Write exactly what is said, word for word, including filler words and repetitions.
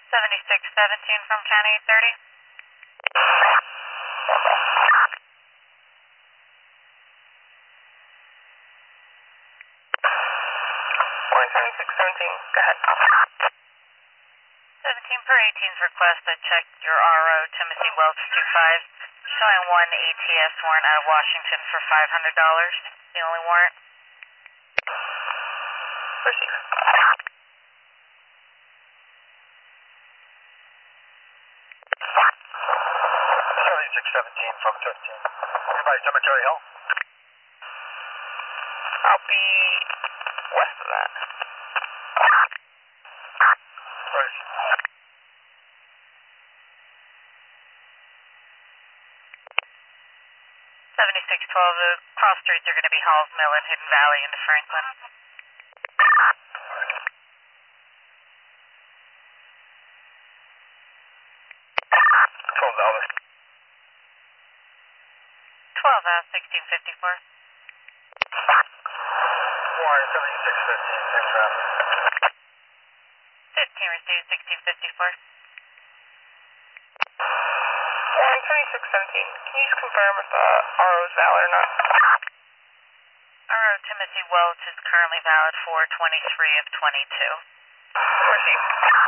seventy-six seventeen from County eight thirty. One seventy-six seventeen, go ahead. seventeen per eighteen's request, I checked your R O, Timothy Welch two five, showing one A T S warrant out of Washington for five hundred dollars. The only warrant. Receive. seventy-six seventeen from fifteen. Anybody Cemetery Hill? I'll be west of that. Right. seventy-six twelve, the cross streets are going to be Halls Mill and Hidden Valley into Franklin. twelve dollars. twelve out sixteen fifty-four. Warren seventy-six fifteen, same traffic. fifteen received, sixteen fifty-four. One seventy-six seventeen, can you just confirm if the R O is valid or not? R O Timothy Welch is currently valid for twenty-three of twenty-two. Receive.